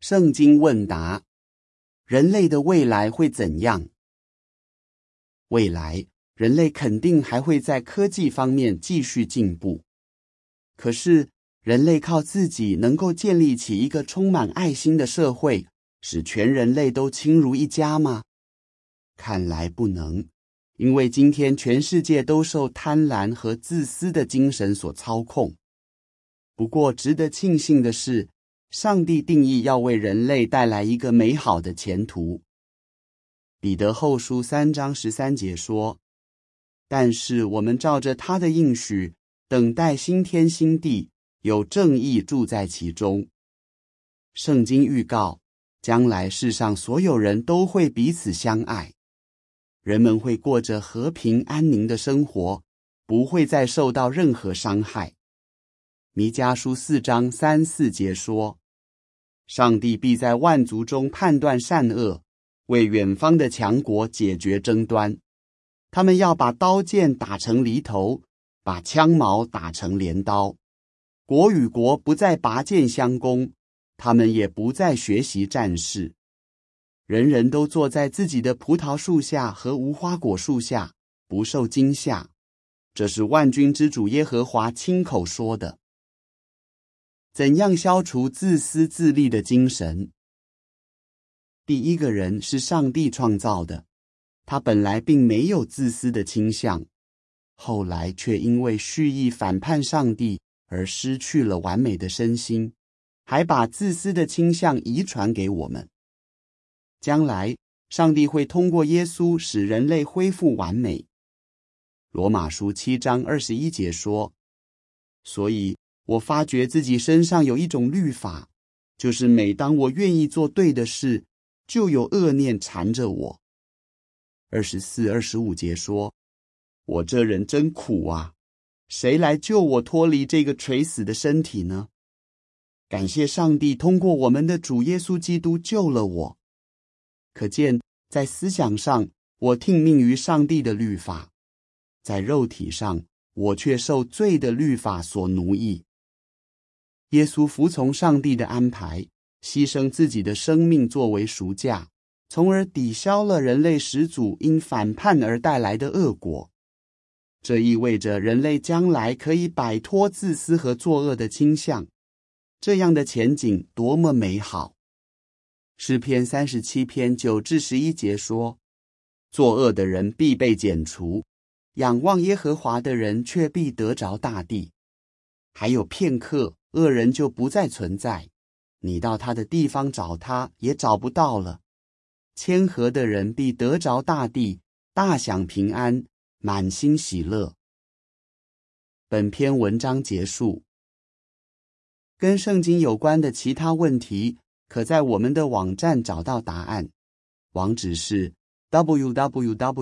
圣经问答：人类的未来会怎样？未来，人类肯定还会在科技方面继续进步。可是，人类靠自己能够建立起一个充满爱心的社会，使全人类都亲如一家吗？看来不能，因为今天全世界都受贪婪和自私的精神所操控。不过，值得庆幸的是，上帝定义要为人类带来一个美好的前途。彼得后书3章13节说：但是我们照着他的应许，等待新天新地，有正义住在其中。圣经预告，将来世上所有人都会彼此相爱，人们会过着和平安宁的生活，不会再受到任何伤害。弥迦书4章3、4节说：上帝必在万族中判断善恶，为远方的强国解决争端。他们要把刀剑打成犁头，把枪矛打成镰刀。国与国不再拔剑相攻，他们也不再学习战事。人人都坐在自己的葡萄树下和无花果树下，不受惊吓。这是万军之主耶和华亲口说的。怎样消除自私自利的精神？第一个人是上帝创造的，他本来并没有自私的倾向，后来却因为蓄意反叛上帝而失去了完美的身心，还把自私的倾向遗传给我们。将来，上帝会通过耶稣使人类恢复完美。罗马书7章21节说：所以我发觉自己身上有一种律法，就是每当我愿意做对的事，就有恶念缠着我。24、25节说：我这人真苦啊，谁来救我脱离这个垂死的身体呢？感谢上帝通过我们的主耶稣基督救了我。可见，在思想上，我听命于上帝的律法；在肉体上，我却受罪的律法所奴役。耶稣服从上帝的安排，牺牲自己的生命作为赎价，从而抵消了人类始祖因反叛而带来的恶果。这意味着人类将来可以摆脱自私和作恶的倾向，这样的前景多么美好！诗篇37篇9至11节说：作恶的人必被剪除，仰望耶和华的人却必得着大地。还有片刻，恶人就不再存在，你到他的地方找他，也找不到了。谦和的人必得着大地，大享平安，满心喜乐。本篇文章结束。跟圣经有关的其他问题，可在我们的网站找到答案，网址是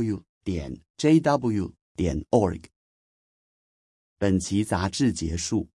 www.jw.org。本期杂志结束。